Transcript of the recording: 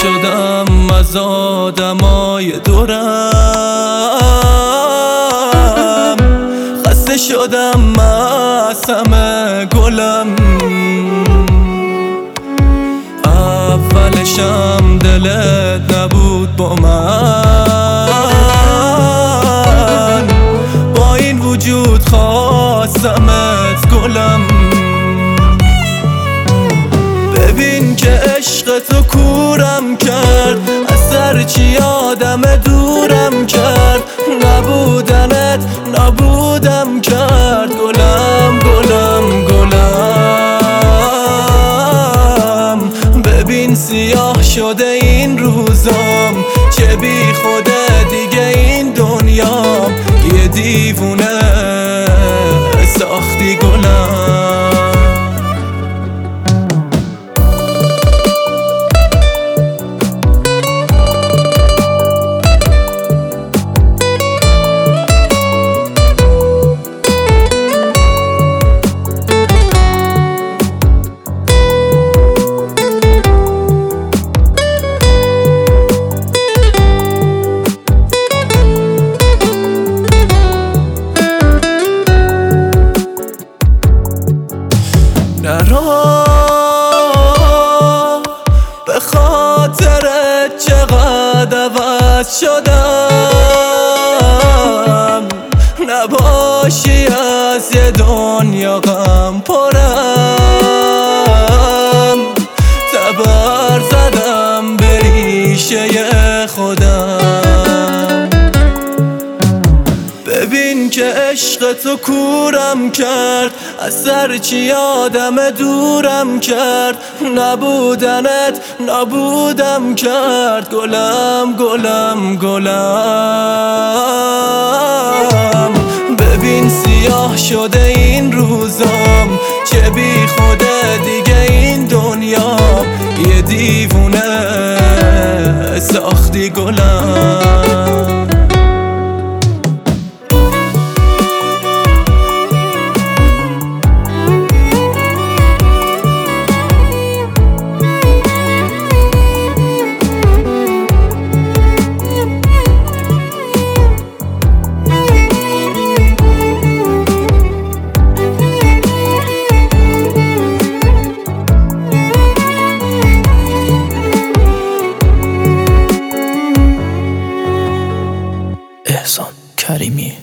شدم از آدمای دورم، خسته شدم از همه گلم. اولشم دلت نبود با من، با این وجود خواستمت گلم. ببین که عشق تو کورم کرد، از هرچی آدم دورم کرد. نبودنت نابودم کرد گلم گلم گلم. ببین سیاه شده این روزام، چه بی خوده دیگه این دنیام. یه دیوونه ساختی گلم. نرا به خاطرت چقدر عوض شدم. نباشی از یه دنیا غم پرم. تبر زدم به ریشه خودم. ببین که عشق تو کورم کرد، از هرچی آدم دورم کرد. نبودنت نابودم کرد گلم گلم گلم. ببین سیاه شده این روزام، چه بی خوده دیگه این دنیام. یه دیوونه ساختی گلم. احسان کریمی.